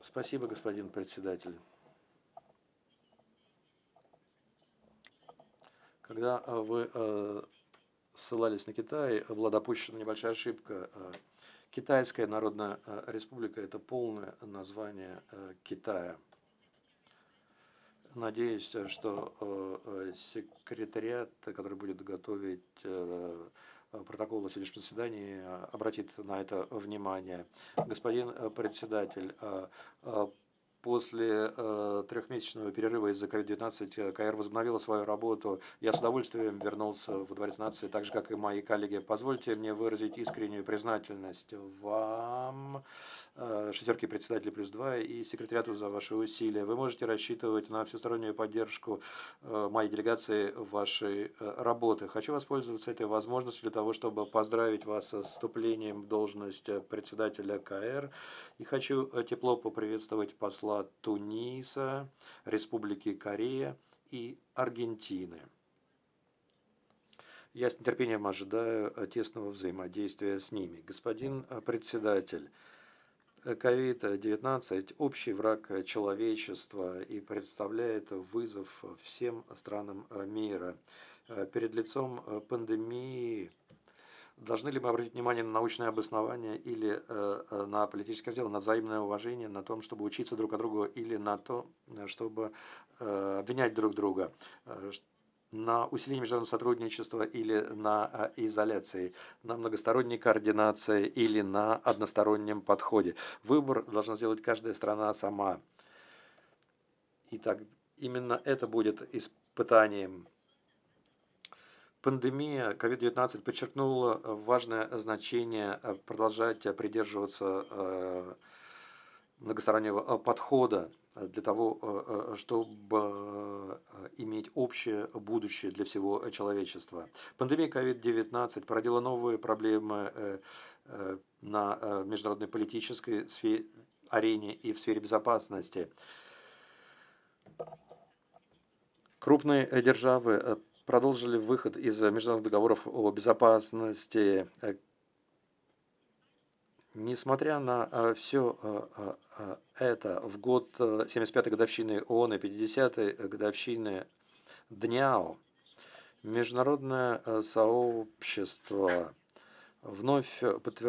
Спасибо, господин председатель. Когда вы ссылались на Китай, была допущена небольшая ошибка. Китайская Народная Республика – это полное название Китая. Надеюсь, что секретариат, который будет готовить протокол о сегодняшнем заседании, обратит на это внимание. Господин председатель, после трехмесячного перерыва из-за COVID-19 КР возобновила свою работу. Я с удовольствием вернулся в Дворец нации, так же, как и мои коллеги. Позвольте мне выразить искреннюю признательность вам, шестерки председателей плюс 2 и секретариату за ваши усилия. Вы можете рассчитывать на всестороннюю поддержку моей делегации вашей работы. Хочу воспользоваться этой возможностью для того, чтобы поздравить вас с вступлением в должность председателя КР. И хочу тепло поприветствовать посла Туниса, Республики Корея и Аргентины. Я с нетерпением ожидаю тесного взаимодействия с ними. Господин председатель, COVID-19 – общий враг человечества и представляет вызов всем странам мира. Перед лицом пандемии должны ли мы обратить внимание на научное обоснование или на политическое дело, на взаимное уважение, на том, чтобы учиться друг от друга, или на то, чтобы обвинять друг друга, на усиление международного сотрудничества или на изоляции, на многосторонней координации или на одностороннем подходе. Выбор должна сделать каждая страна сама. И так, именно это будет испытанием. Пандемия COVID-19 подчеркнула важное значение продолжать придерживаться многостороннего подхода для того, чтобы иметь общее будущее для всего человечества. Пандемия COVID-19 породила новые проблемы на международной политической арене и в сфере безопасности. Крупные державы продолжили выход из международных договоров о безопасности. Несмотря на все это, в год 75-й годовщины ООН и 50-й годовщины ДНИАО международное сообщество вновь подтвердило